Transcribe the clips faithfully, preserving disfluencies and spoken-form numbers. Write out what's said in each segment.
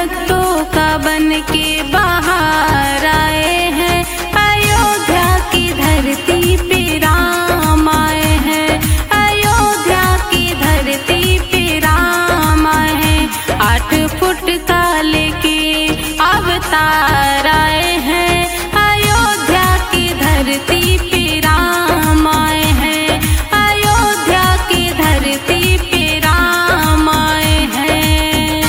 भक्तों का बन के बाहर आए हैं। अयोध्या की धरती पे राम आए हैं। अयोध्या की धरती पे राम आए हैं। आठ फुट का लेके अवतार आए हैं। अयोध्या की धरती पे राम आए हैं। अयोध्या की धरती पे राम आए हैं।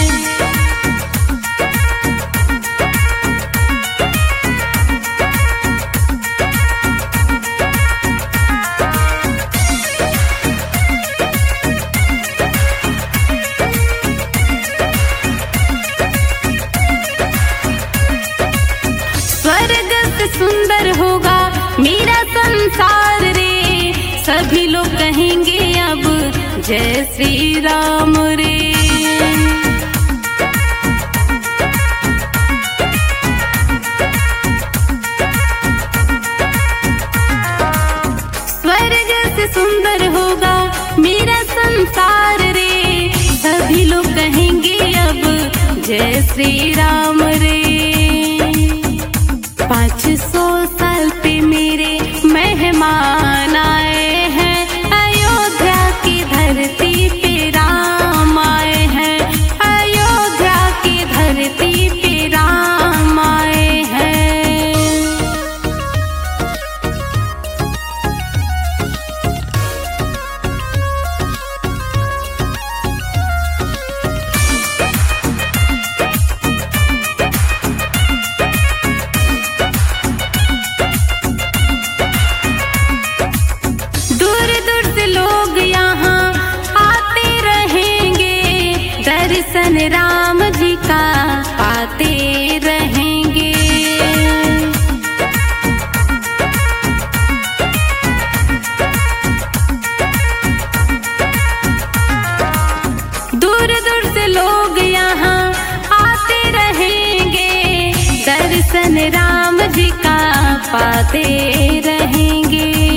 स्वर्ग से सुंदर होगा मेरा संसार रे। सभी लोग कहेंगे अब जय श्री राम रे। स्वर्ग से सुंदर होगा मेरा संसार रे। सभी लोग कहेंगे अब जय श्री राम रे। पाँच सौ साल पे मेरे मेहमान आए हैं। अयोध्या की धरती पे राम आए हैं। अयोध्या की धरती पे राम आए हैं। दूर दूर से लोग यहाँ आते रहेंगे। दर्शन राम जी का पाते रहेंगे। दूर दूर से लोग यहाँ आते रहेंगे। दर्शन राम जी का पाते रहेंगे।